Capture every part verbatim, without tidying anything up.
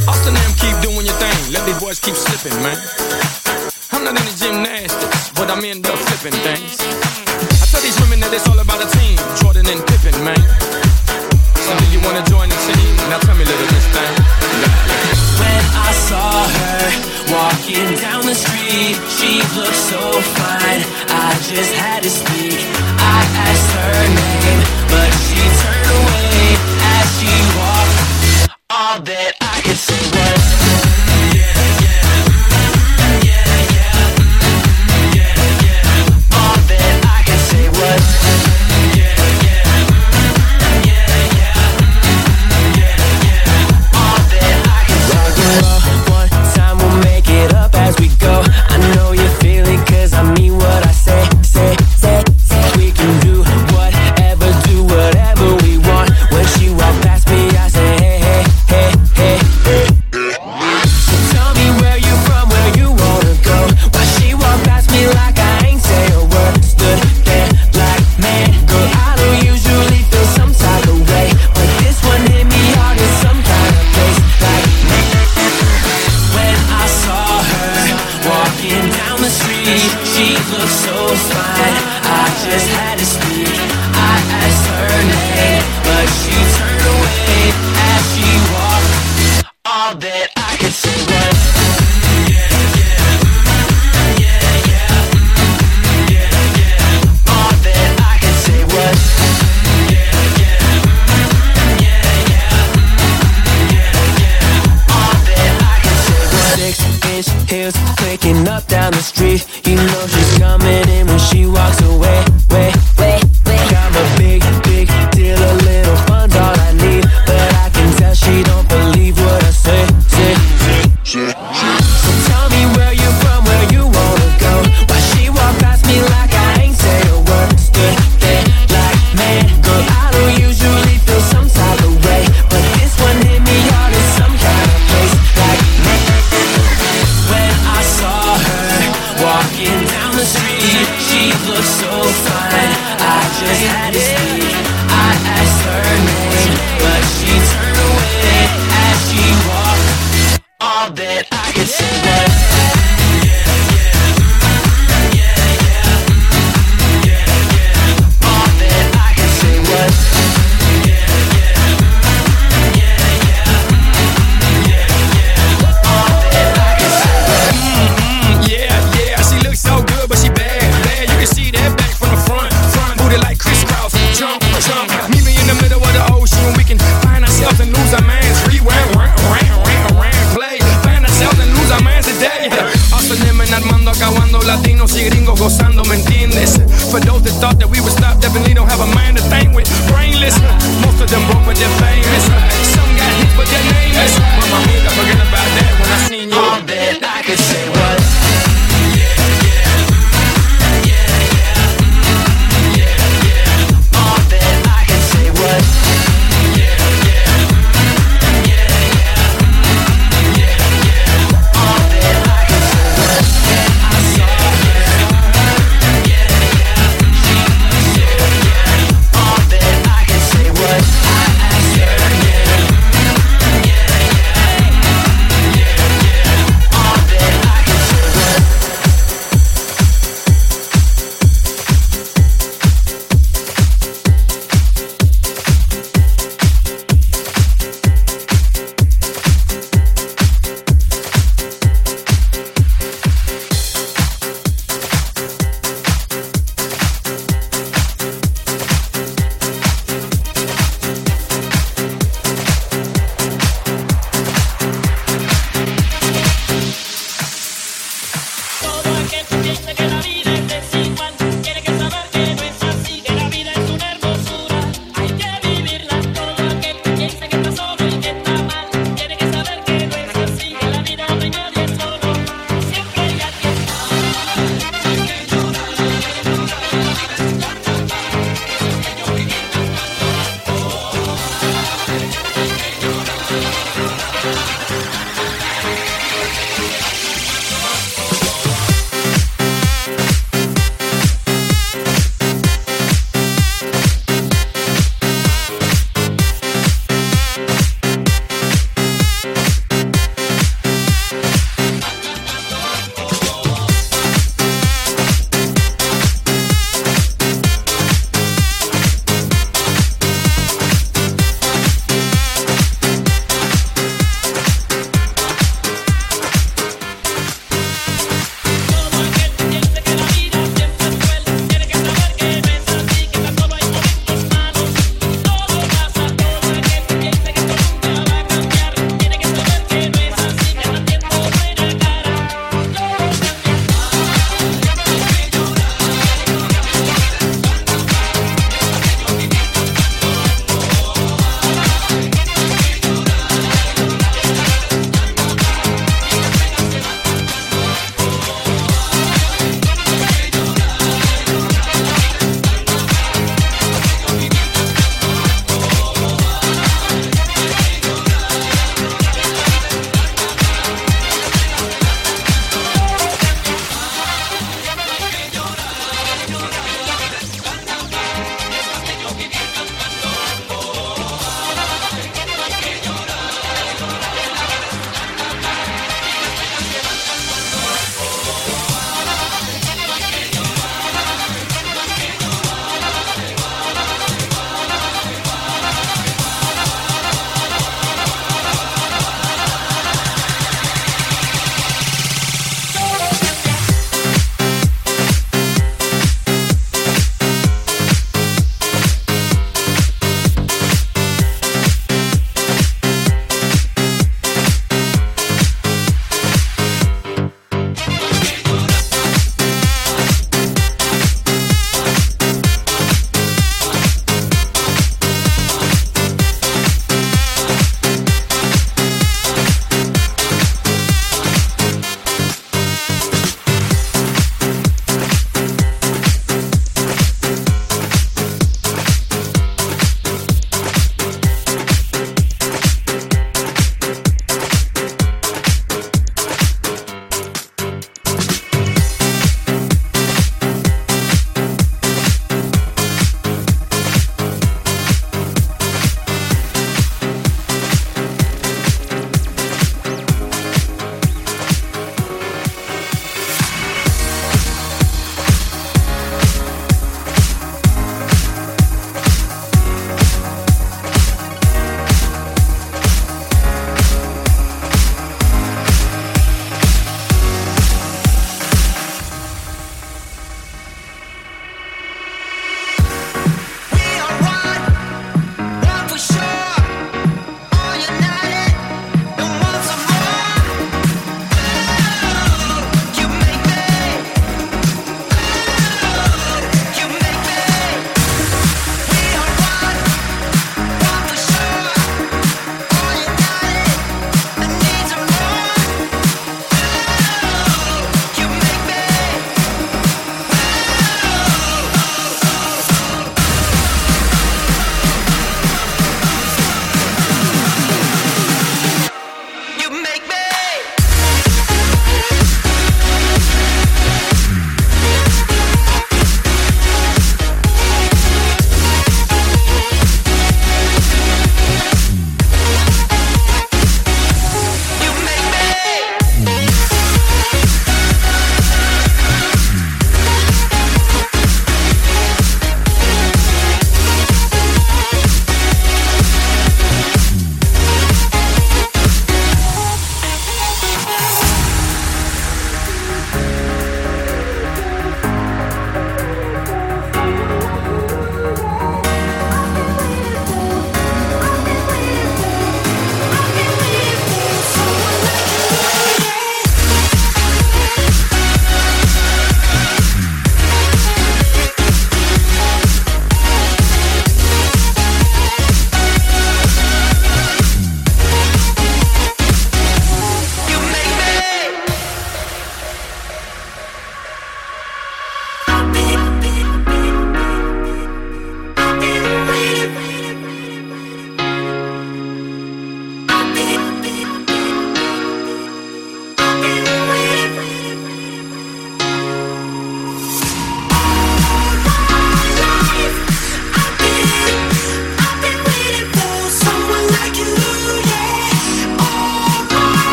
Austin them keep doing your thing, let these boys keep slipping, man. I'm not into gymnastics, but I'm into flipping things. I tell these women that it's all about a team, Jordan and Pippen, man. So do you wanna join the team? Now tell me, little Miss Thing. When I saw her walking down the street, she looked so fine, I just had to speak. I asked her name, but she turned away as she walked. All that I could say was yeah, yeah, yeah, yeah, yeah, yeah. All that I could say was yeah, yeah, yeah, yeah, yeah, yeah. All that I could say was one time we'll make it up as we go. I know you feel it 'cause I mean what I say, say, say, say. We can do whatever, do whatever we want. When she walk past me, I say hey, hey, hey, hey, hey. So tell me where you from, where you wanna go. Why she walk past me like I ain't say a word. Stood there like, man, girl, I don't usually feel some type of way, but this one hit me hard in some kind of place. Like, when I saw her walking down the street, she looked so fine, I just had to speak. I asked her name, but she turned away as she walked. All that I could say was yeah, yeah, yeah, yeah, yeah, yeah. All that I could say was yeah, yeah, yeah, yeah, yeah, yeah. All that I could say was six-inch heels clicking up down the street. You know she's coming in when she walks away. Way, way, way. Got my big, big deal, a little fun's all I need, but I can tell she don't believe what I say. Say, say, say. So tell me where you from, where you wanna go. Why she walk past me like I ain't say a word. Stood there like, man, girl, I don't usually feel some type of way, but this one hit me hard in some kind of place. Like, man. When I saw her walking down the street, she looked so fine, I just had to speak. I asked her name, but she turned away as she walked. All that I could say was yeah, yeah, yeah, yeah, yeah, yeah. All that I could say was yeah, yeah, yeah, yeah, yeah, yeah. All that I could say was Mm, yeah, yeah, she looks so good, but she bad, bad. You can see that back from the front, front booty like crisscross. Jump, jump, meet me in the middle of the ocean. We can find ourselves and lose our minds. Rewind, round, round, round, round, play. Find ourselves and lose our minds.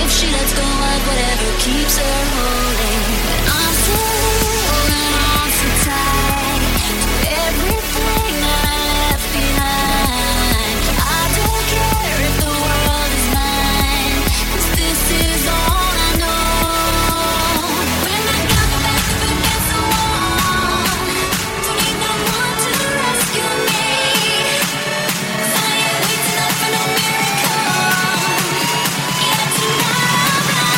if she lets go of whatever keeps her holding. But I'm still holding on so tight to everything that I left behind. I don't care if the world is mine, 'cause this is all I know. When I got back up against the wall, don't need no one to rescue me, 'cause I ain't waiting up for no miracle. Yeah, tonight I'm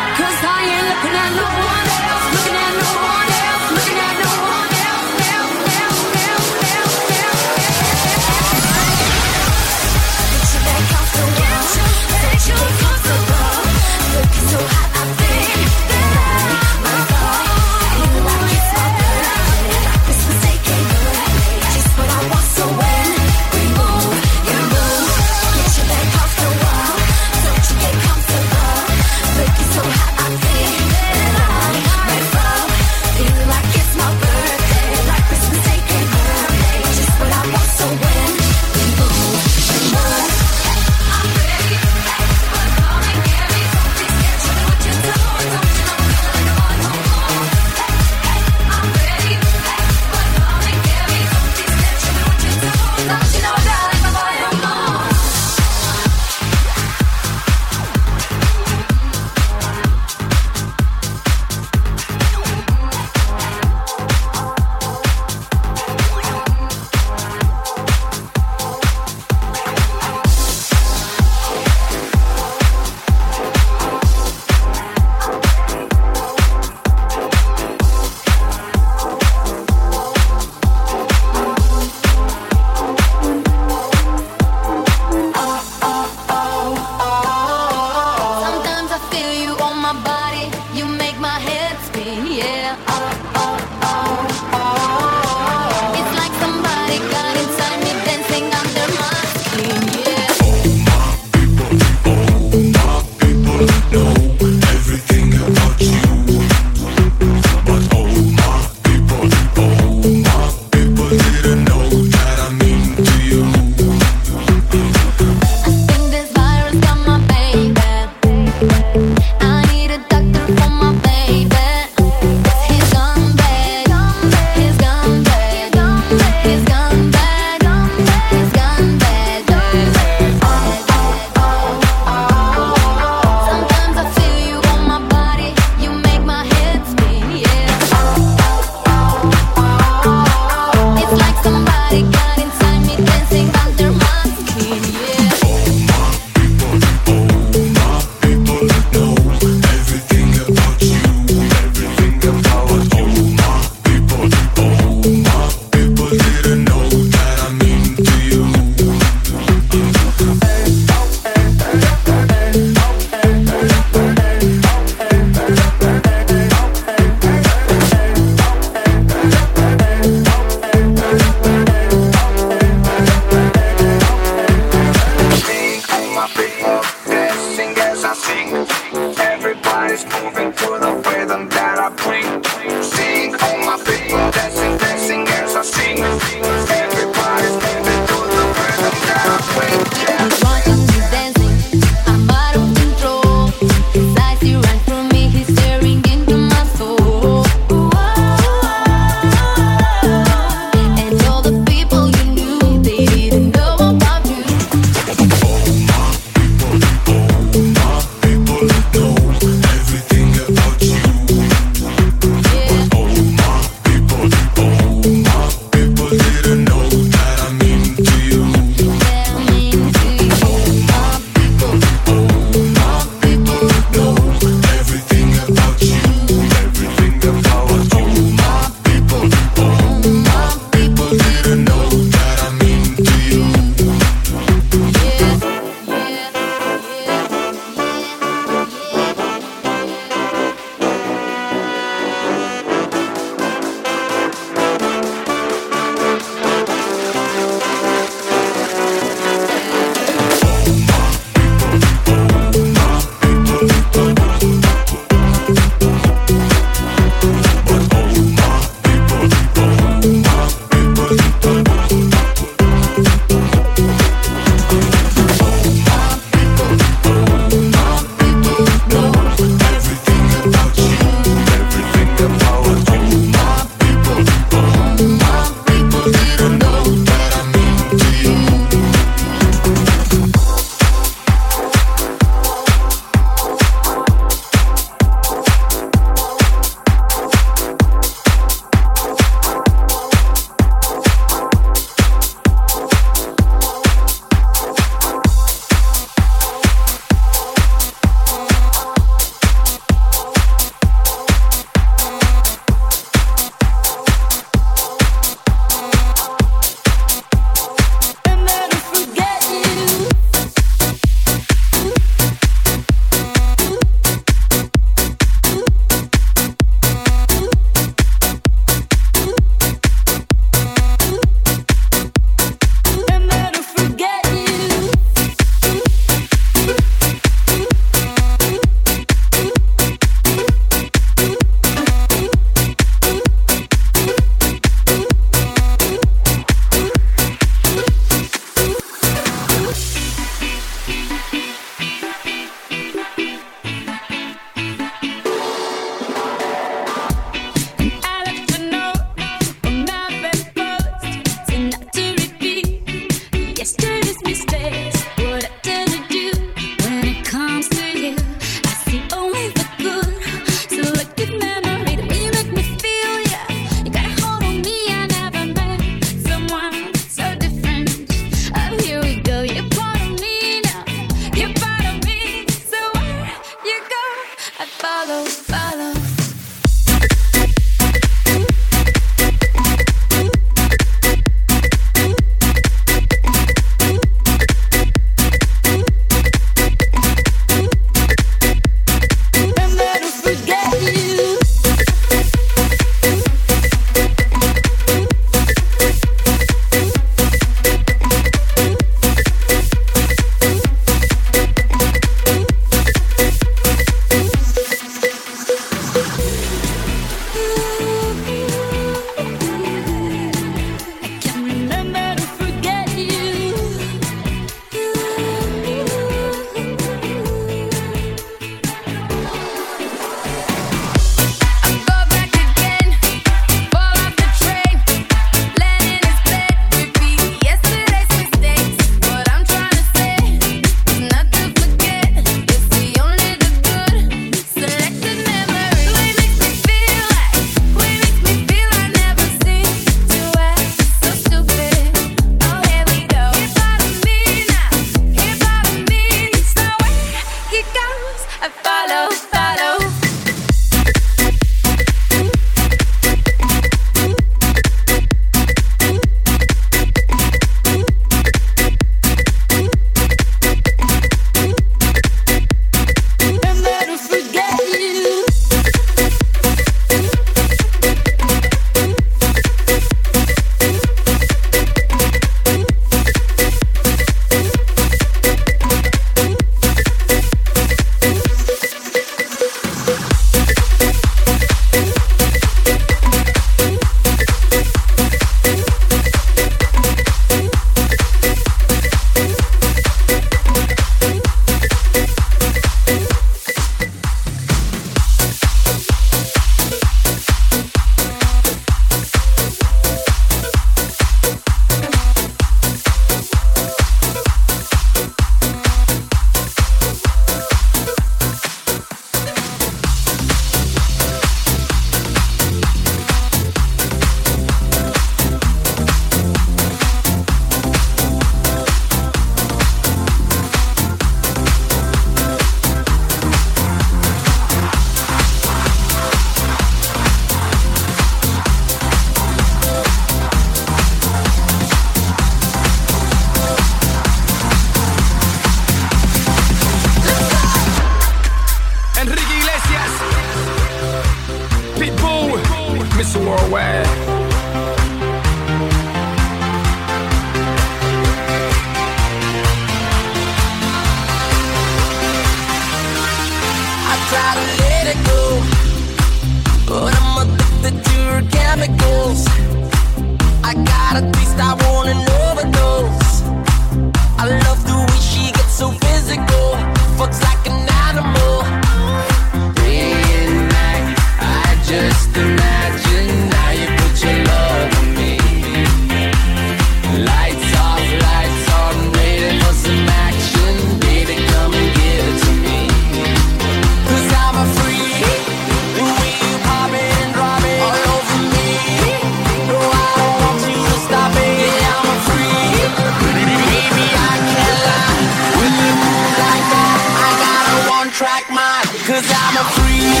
one-track mind, cause I'm a freak.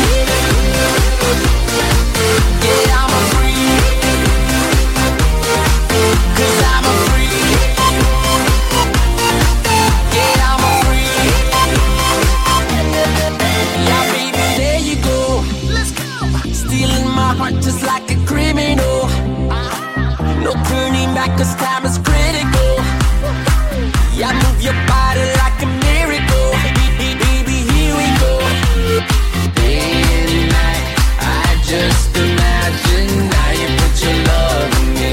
Yeah, I'm a freak. Cause I'm a freak. Yeah, I'm a freak. Yeah, baby, there you go. Let's go. Stealing my heart just like a criminal. No turning back, cause time is critical. Yeah, move your body like a miracle. Baby, here we go. Day and night, I just imagine how you put your love in me.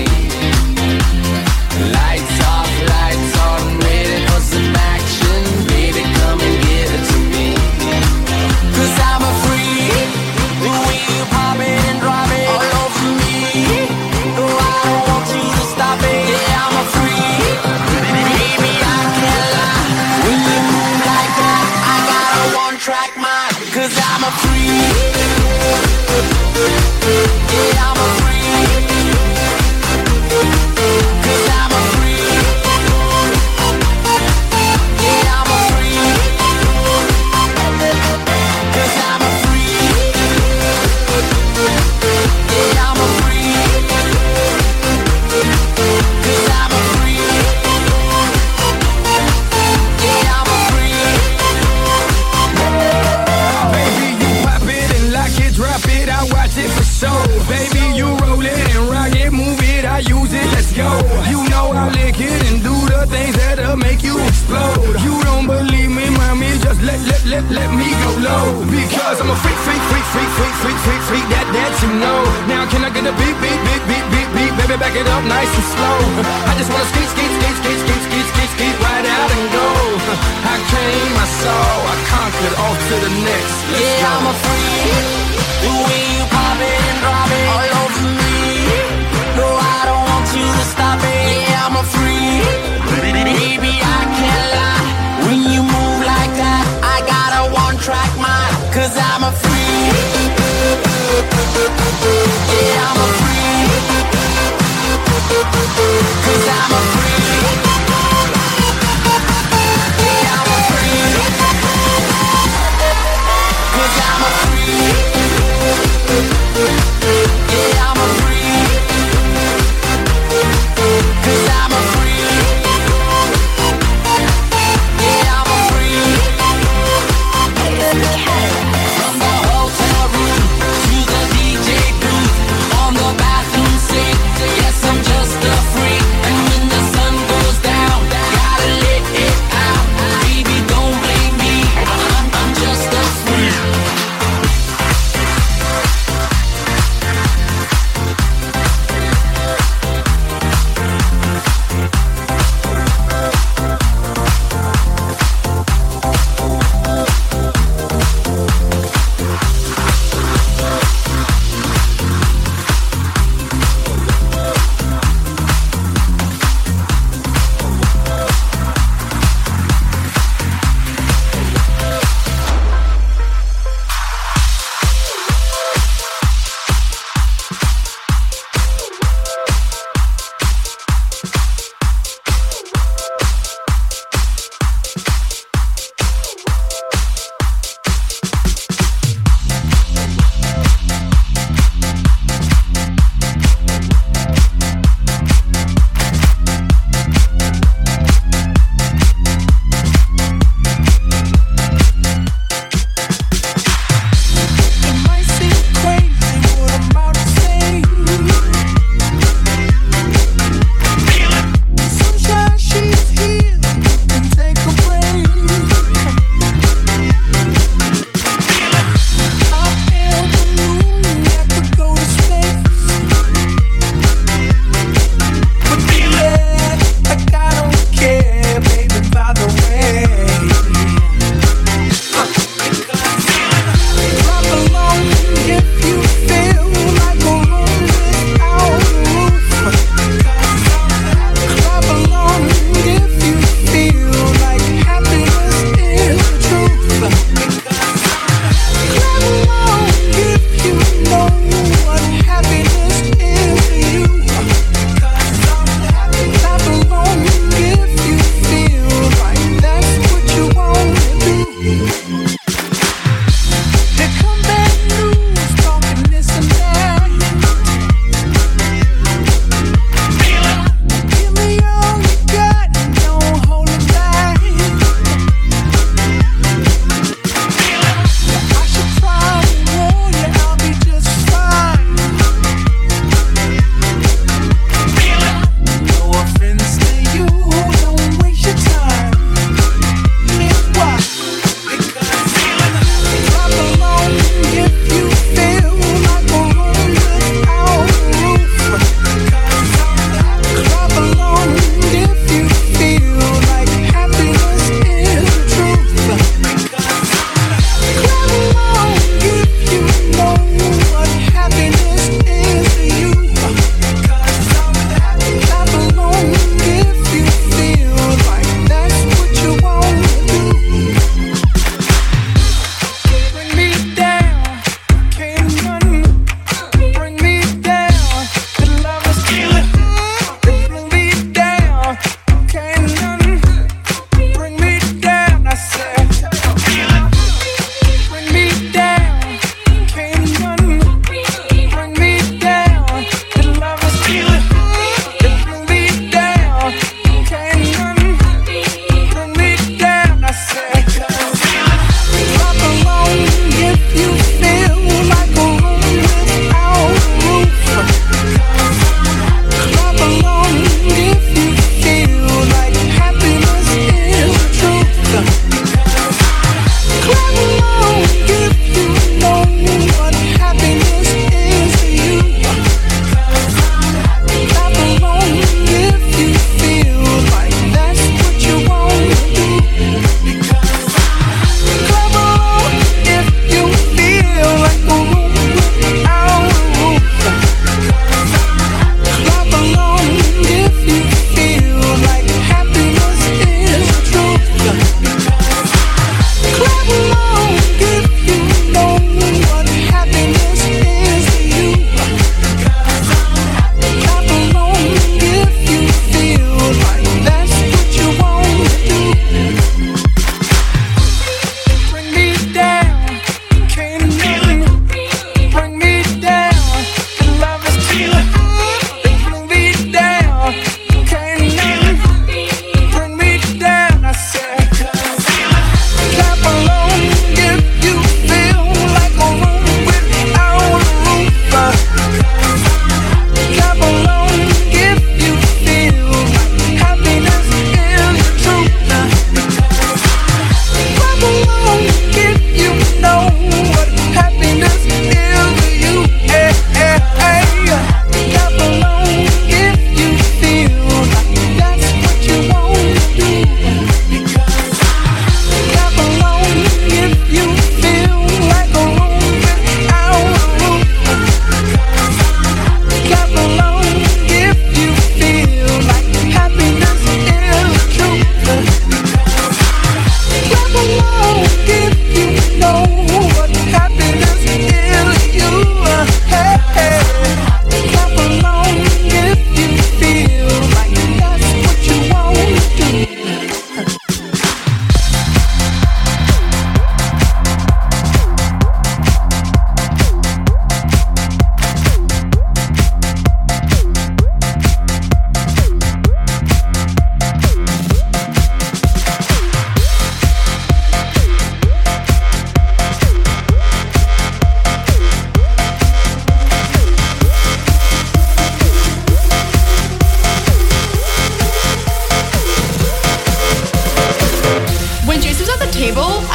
Lights off, lights on, ready for some action. Baby, come and give it to me. Cause I'm a freak. The way you pop it and drop it all over me. No, I don't want you to stop it. Yeah, I'm a freak. Baby, I can't lie. When you move like that, I got a one-track mind. Cause I'm a freak. Yeah, I'm a freak. Cause I'm a freak. Yeah, I'm a freak. Cause I'm a freak. Yeah, I'm a freak. Cause I'm a freak. Yeah, I'm a freak. Baby, you pop it and lock it, drop it, I watch it for show. Baby, you roll it and rock it, move it, I use it, let's go. You know I lick it and do the things that'll make you explode. You don't believe me, mommy, just let, let, let, let me go low. Because I'm a freak, freak, freak, freak, freak, freak, freak, freak, that, that you know. Now can I get a beat, beat, beat, beat, beat, beat, baby, back it up nice and slow. I just wanna skate, skate, skate, skate, skate, skate, skate, skate, right out and go. I came, I saw, I conquered, off to the next. Let's Yeah, go. I'm a freak. The way you pop it and drop it all over me. No, I don't want you to stop it. Yeah, I'm a freak. Baby, I can't lie. When you move like that, I got a one-track mind. Cause I'm a freak. Yeah, I'm a freak. Cause I'm a freak. Yeah, I'm a freak. Cause I'm a freak. Yeah, I'm a freak. Cause I'm a freak.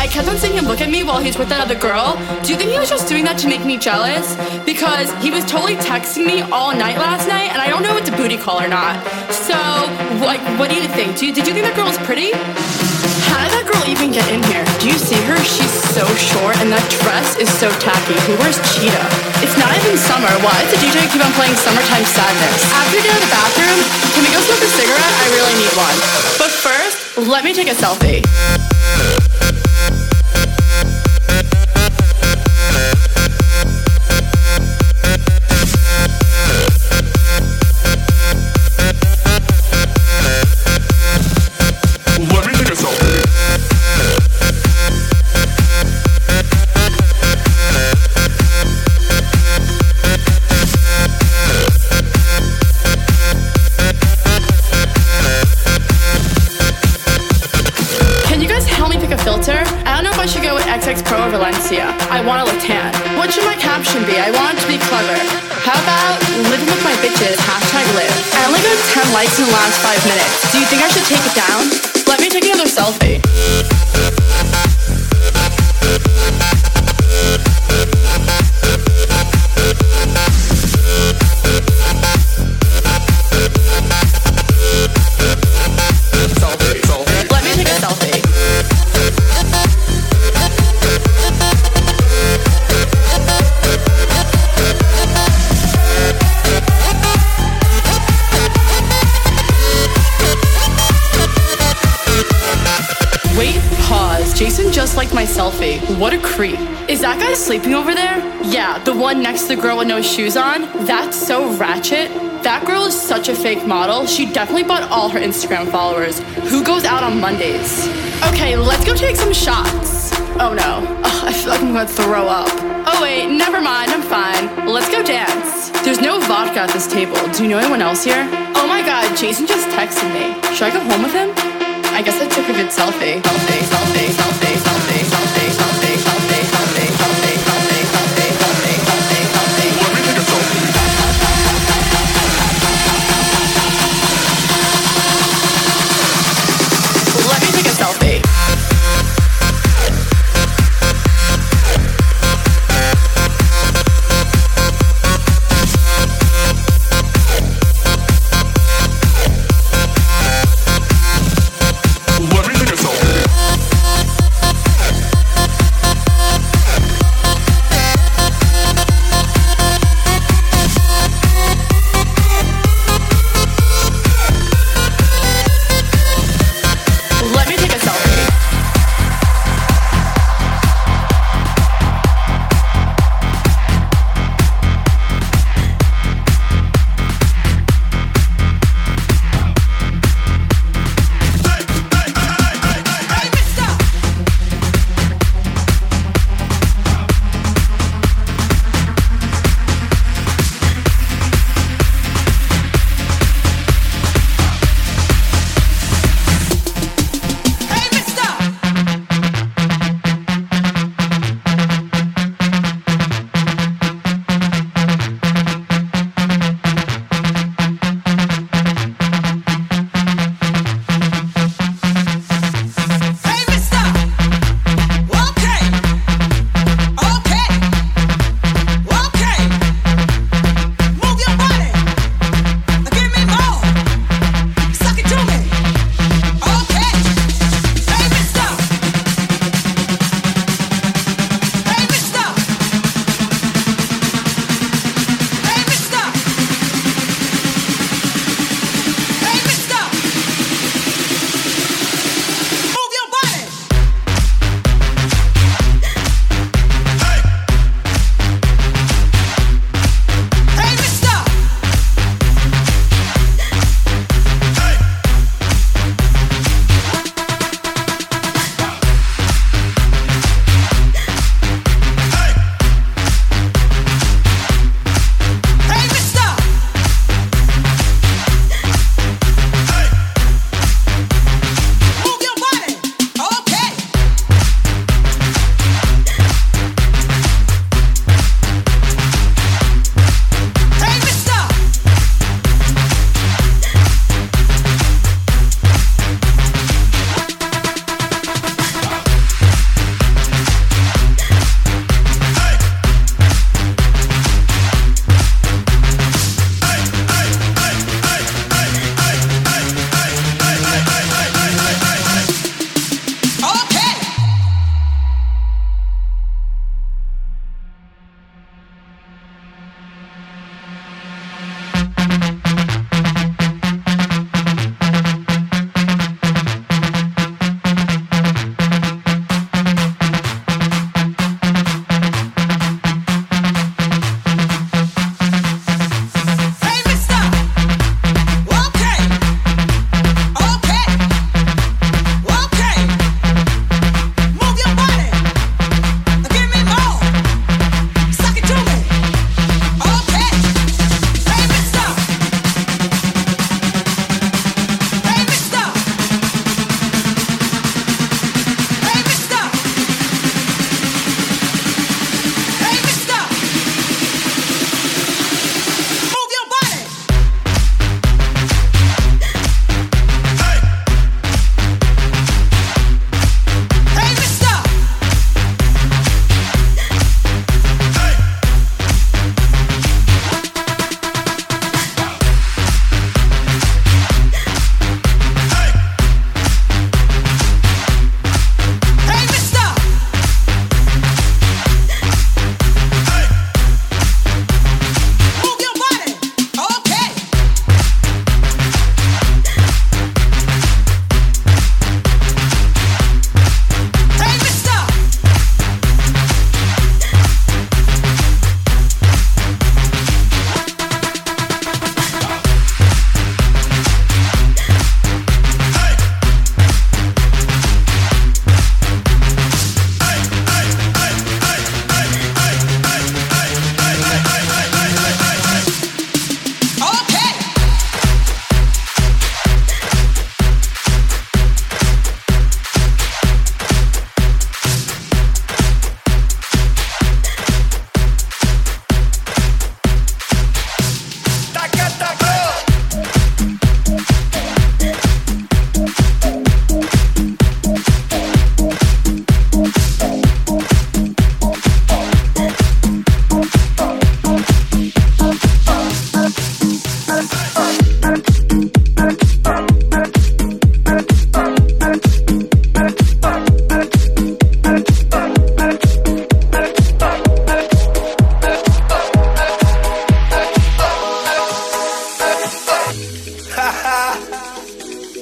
kept on seeing him look at me while he's with that other girl. Do you think he was just doing that to make me jealous? Because he was totally texting me all night last night, and I don't know if it's a booty call or not. So, like, what do you think? Do you, did you think that girl was pretty? How did that girl even get in here? Do you see her? She's so short, and that dress is so tacky. Who wears cheetah? It's not even summer. Why does the D J keep on playing Summertime Sadness? After we get out of the bathroom, can we go smoke a cigarette? I really need one. But first, let me take a selfie. Valencia. I want to look tan. What should my caption be? I want it to be clever. How about living with my bitches, hashtag live. I only got ten likes in the last five minutes. Do you think I should take it down? Let me take another selfie. Selfie, selfie. Let me take a selfie. Jason just liked my selfie. What a creep. Is that guy sleeping over there? Yeah, the one next to the girl with no shoes on? That's so ratchet. That girl is such a fake model. She definitely bought all her Instagram followers. Who goes out on Mondays? Okay, let's go take some shots. Oh no. Ugh, I feel like I'm gonna throw up. Oh wait, never mind, I'm fine. Let's go dance. There's no vodka at this table. Do you know anyone else here? Oh my god, Jason just texted me. Should I go home with him? I guess I took a good selfie. Selfie, selfie, selfie, selfie, selfie, selfie, selfie, selfie, selfie, selfie, selfie, selfie, selfie, selfie. Let me take a selfie. Let me take a selfie.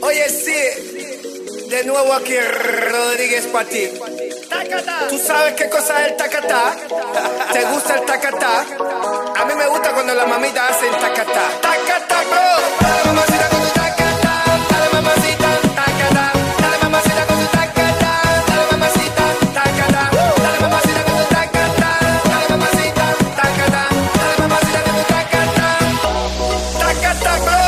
Oye, sí, de nuevo aquí Rodríguez para ti. ¿Tú sabes qué cosa es el tacatá? ¿Te gusta el tacatá? A mí me gusta cuando las mamitas hacen tacatá. Tacatá, bro. Dale mamacita con tu tacatá. Dale mamacita, tacatá. Dale mamacita con tu tacatá. Dale mamacita, tacatá. Dale mamacita con tu tacatá. Dale mamacita, tacatá. Dale mamacita con tu tacatá. Tacatá, bro.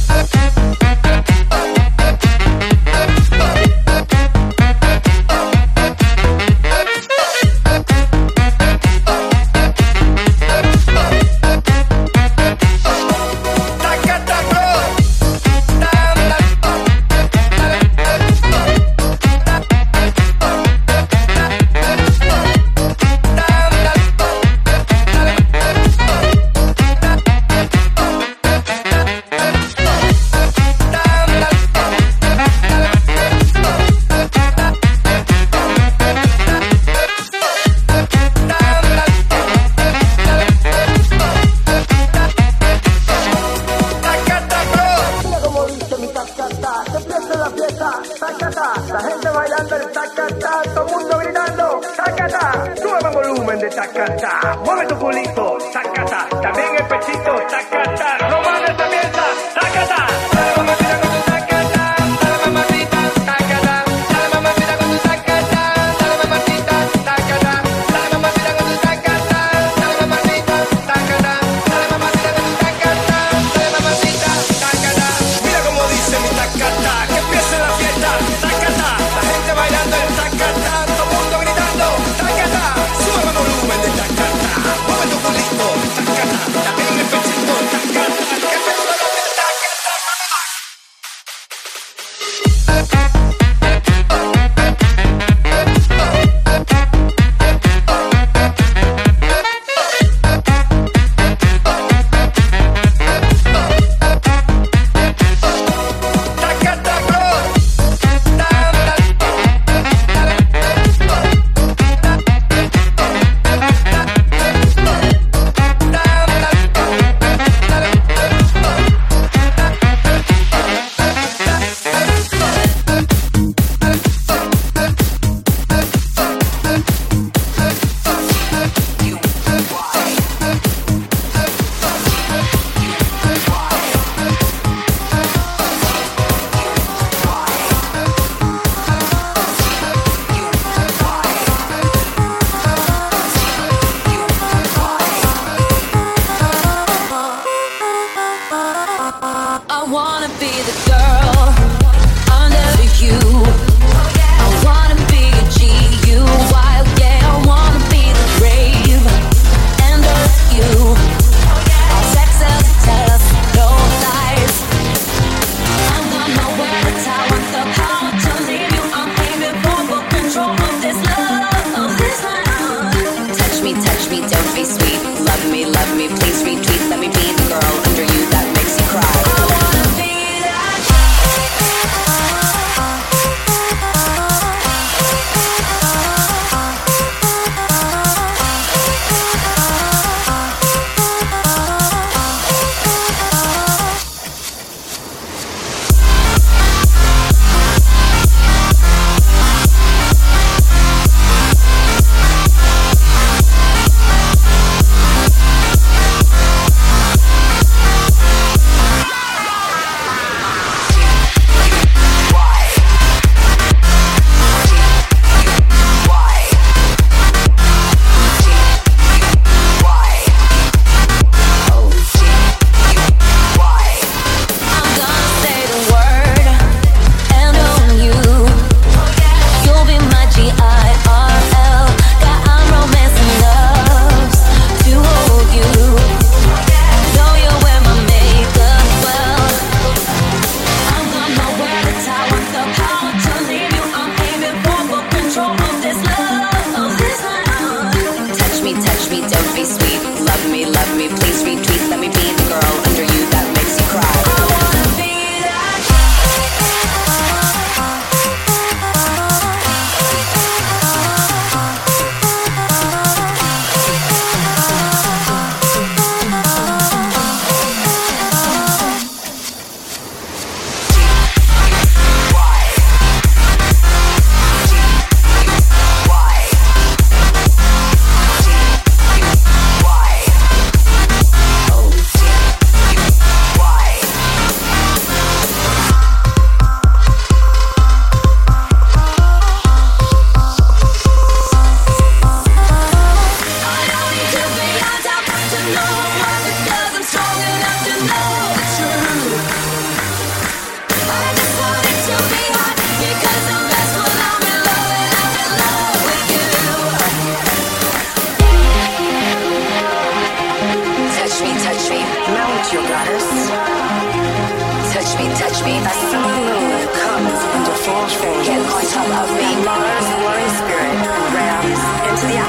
La gente bailando el tacatá, todo el mundo gritando tacatá. Sube el volumen de tacatá, mueve tu culito, tacatá. También el pechito, tacatá. Romana esta pieza, tacatá. Dale mamacita con tu tacatá, dale mamacita, tacatá. Dale mamacita con tu tacatá, dale mamacita, tacatá. Dale mamacita con tu tacatá, dale mamacita, tacatá. Dale mamacita con tu tacatá, dale mamacita, tacatá. Mira cómo dice mi tacatá, que empiece la fiesta, tacatá. La gente bailando el tacatá, todo el mundo gritando tacatá. Sube el volumen de tacatá, mueve tu culito, tacatá. También el pechito, tacatá. Que empiece la fiesta, tacatá. Tacatá, bro.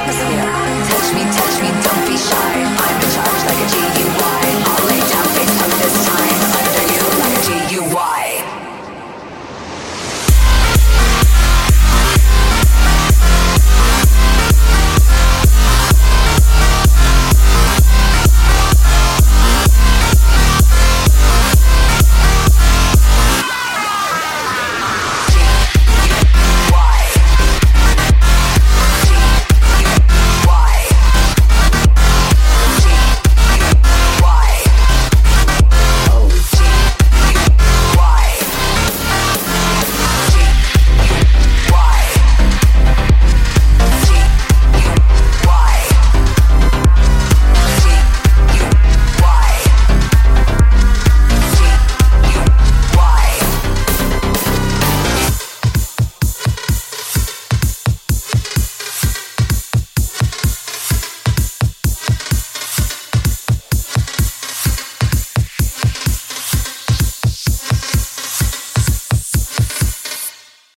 atmosphere. Touch me, touch me, don't be shy.